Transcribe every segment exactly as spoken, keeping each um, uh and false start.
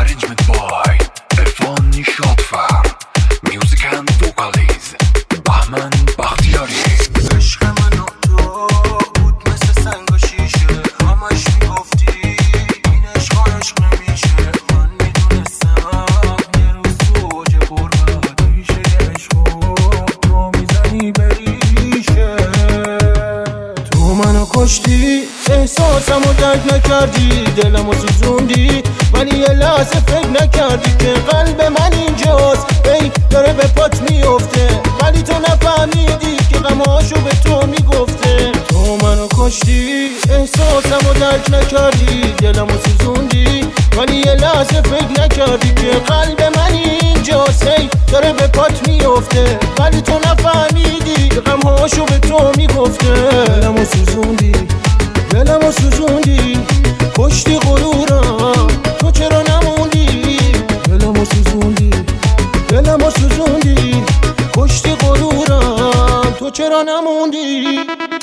Arrangement by Irfan Nishadfar. Music and vocals Bahman Bakhtiari. عشق من و تو بود مثل سنگ و شیشه، همش میگفتی این عشق عشق نمیشه. من میدونستم یه روز تو اوج قربت میشه یه عشق تو میزنی بریشه. تو منو کشتی، احساسمو درک نکردی، دلمو سوزوندی، ولی یه لحظه فکر نکردی که قلب من اینجاست ای داره به پات میفته، ولی تو نفهمیدی که غماشو به تو میگفته. تو منو کشتی، احساسمو درک نکردی، دلمو سوزوندی، ولی یه لحظه فکر نکردی که قلب من اینجاست ای داره به پات میفته، ولی تو نفهمیدی که غماشو به تو میگفته. دلمو سوزوندی، دلمو سوزوندی، کشتی غرورم، تو چرا نموندی؟ دلمو سوزوندی، دلمو سوزوندی، کشتی غرورم، تو چرا نموندی؟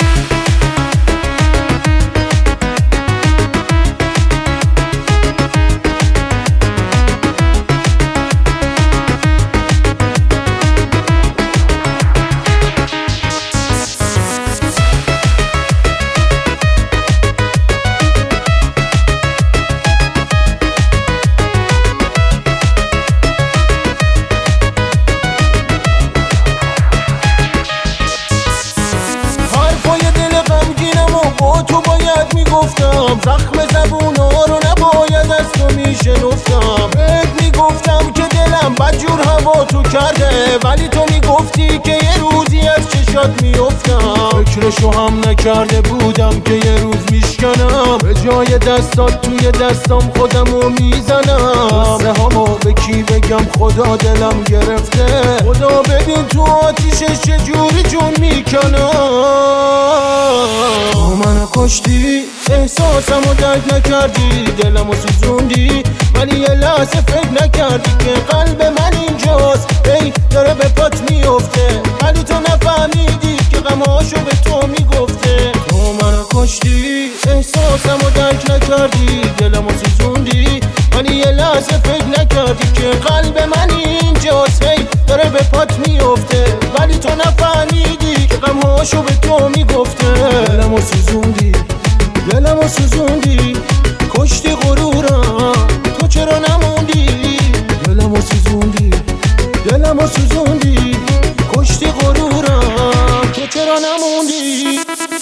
تو باید میگفتم، زخم زبونا رو نباید از تو میشنفتم. بهت میگفتم که دلم بدجور هوا تو کرده، ولی تو میگفتی که یه روزی از چشات میفتم. فکرشو هم نکرده بودم که یه روز میشکنم، به جای دستات توی دستام خودمو میزنم. قصه هامو به کی بگم خدا دلم گرفته، خدا ببین تو آتیشش چجوری جون میکنم. تو منو کشتی، احساسمو درک نکردی، دلمو سوزوندی، ولی یه لحظه فکر نکردی که قلب من اینجاست ای داره به پات میفته، ولی تو نفهمیدی که غماشو به تو میگفته. تو منو کشتی، احساسمو درک نکردی، دلمو سوزوندی، ولی یه لحظه فکر نکردی که قلب من اینجاست ای داره به پات میفته، ولی تو نفهمیدی که غماشو به تو میگفته. دلمو سوزوندی، دلمو سوزوندی، کشتی غرورم، تو چرا نموندی؟ دلمو سوزوندی، دلمو سوزوندی، کشتی غرورم، تو چرا نموندی؟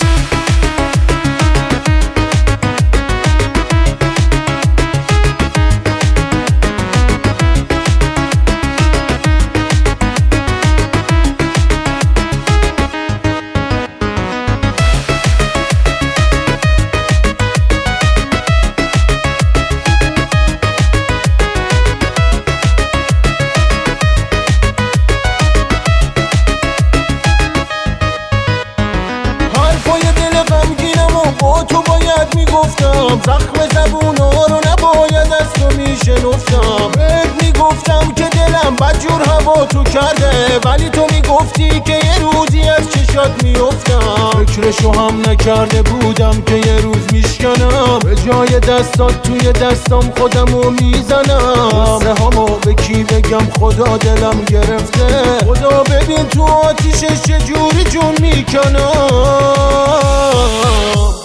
تو باید میگفتم، زخم زبونا رو نباید از تو میشنفتم. بهت میگفتم که دلم بدجور هوا تو کرده، ولی تو میگفتی که یه روزی از چشات میفتم. فکرشو هم نکرده بودم که یه روز میشکنم، به جای دستات توی دستام خودمو میزنم. قصه هامو به کی بگم خدا دلم گرفته، خدا ببین تو آتیشش چجوری جون میکنم.